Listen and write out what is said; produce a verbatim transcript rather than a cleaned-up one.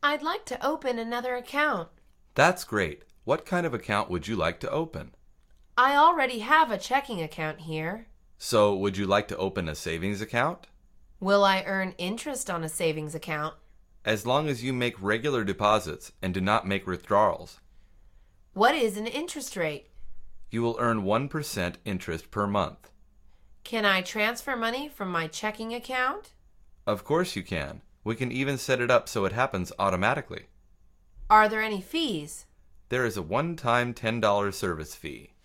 I'd like to open another account. That's great. What kind of account would you like to open? I already have a checking account here. So, would you like to open a savings account? Will I earn interest on a savings account? As long as you make regular deposits and do not make withdrawals. What is an interest rate? You will earn one percent interest per month. Can I transfer money from my checking account? Of course you can. We can even set it up so it happens automatically. Are there any fees? There is a one-time ten dollars service fee.